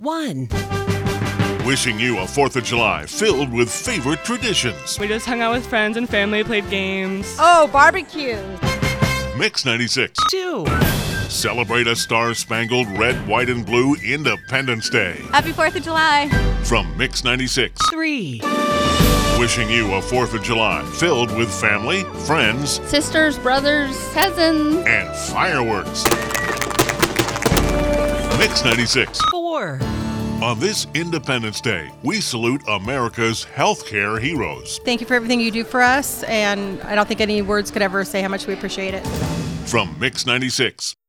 1. Wishing you a 4th of July filled with favorite traditions. We just hung out with friends and family, played games. Oh, barbecue. Mix 96. 2. Celebrate a star-spangled red, white, and blue Independence Day. Happy 4th of July. From Mix 96. 3. Wishing you a 4th of July filled with family, friends, Sisters, brothers, cousins. and fireworks. Mix 96. 4. On this Independence Day, we salute America's healthcare heroes. Thank you for everything you do for us, and I don't think any words could ever say how much we appreciate it. From Mix 96.